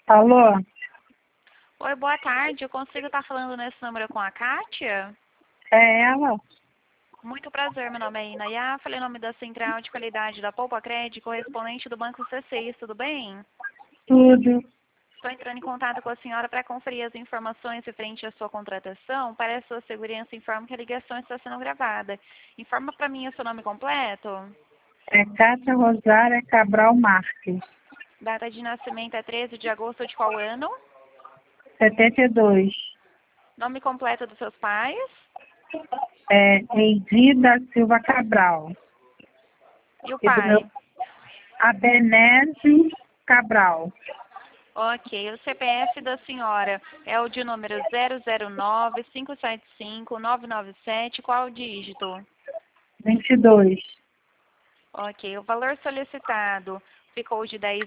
Alô? Oi, boa tarde. Eu consigo estar falando nesse número com a Kátia? É ela? Muito prazer, meu nome é Inayá. Falei o nome da Central de Qualidade da Poupa Crédito, correspondente do Banco C6, tudo bem? Tudo. Estou entrando em contato com a senhora para conferir as informações referente à sua contratação. Para a sua segurança, informo que a ligação está sendo gravada. Informa para mim o seu nome completo. É Cátia Rosária Cabral Marques. Data de nascimento é 13 de agosto de qual ano? 72. Nome completo dos seus pais? É Eidi da Silva Cabral. E o E do meu pai? Abenese Cabral. Ok, o CPF da senhora é o de número 009-575-997, qual o dígito? 22. Ok, o valor solicitado ficou de R$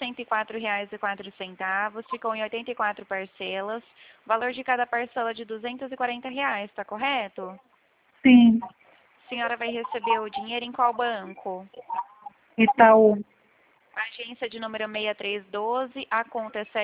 10.104,04, ficou em 84 parcelas, o valor de cada parcela de R$ 240, está correto? Sim. A senhora vai receber o dinheiro em qual banco? Itaú. Agência de número 6312, a conta é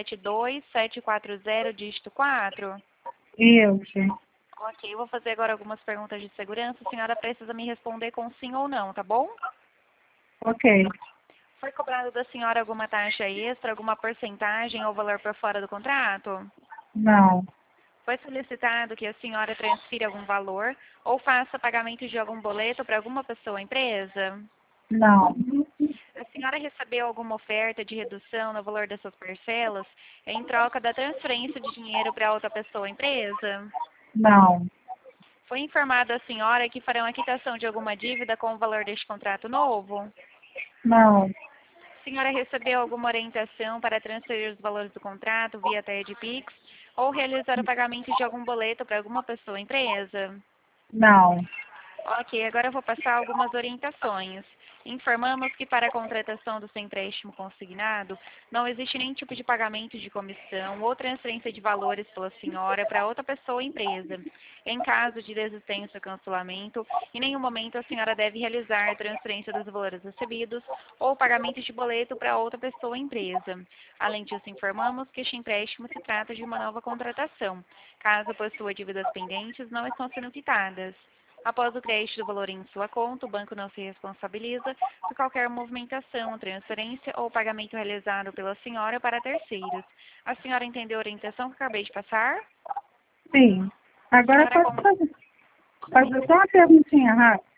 72740, dígito 4. Isso. Ok, eu vou fazer agora algumas perguntas de segurança. A senhora precisa me responder com sim ou não, tá bom? Ok. Foi cobrado da senhora alguma taxa extra, alguma porcentagem ou valor por fora do contrato? Não. Foi solicitado que a senhora transfira algum valor ou faça pagamento de algum boleto para alguma pessoa ou empresa? Não. A senhora recebeu alguma oferta de redução no valor dessas parcelas em troca da transferência de dinheiro para outra pessoa ou empresa? Não. Foi informado a senhora que farão a quitação de alguma dívida com o valor deste contrato novo? Não. A senhora recebeu alguma orientação para transferir os valores do contrato via TED-Pix ou realizar o pagamento de algum boleto para alguma pessoa ou empresa? Não. Ok, agora eu vou passar algumas orientações. Informamos que para a contratação do seu empréstimo consignado, não existe nenhum tipo de pagamento de comissão ou transferência de valores pela senhora para outra pessoa ou empresa. Em caso de desistência ou cancelamento, em nenhum momento a senhora deve realizar a transferência dos valores recebidos ou pagamento de boleto para outra pessoa ou empresa. Além disso, informamos que este empréstimo se trata de uma nova contratação. Caso possua dívidas pendentes, não estão sendo quitadas. Após o crédito do valor em sua conta, o banco não se responsabiliza por qualquer movimentação, transferência ou pagamento realizado pela senhora para terceiros. A senhora entendeu a orientação que acabei de passar? Sim. A Agora senhora fazer só uma perguntinha rápida.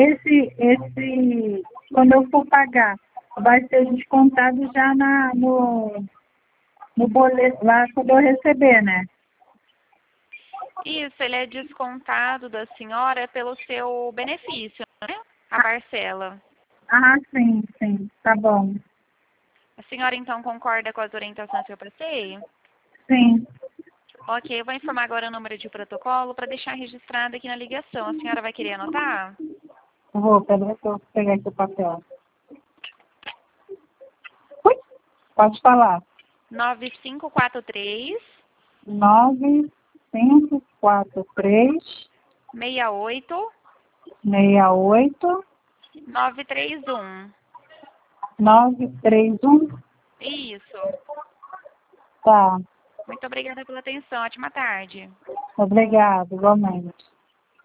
Quando eu for pagar, vai ser descontado já no boleto, lá quando eu receber, né? Isso, ele é descontado da senhora pelo seu benefício, né? A parcela. Ah, sim, sim. Tá bom. A senhora então concorda com as orientações que eu passei? Sim. Ok, eu vou informar agora o número de protocolo para deixar registrado aqui na ligação. A senhora vai querer anotar? Vou, peraí que eu vou pegar aqui o papel. Ui, pode falar. 9543 9543 68 68 931. 931. Isso. Tá. Muito obrigada pela atenção. Ótima tarde. Obrigada, igualmente.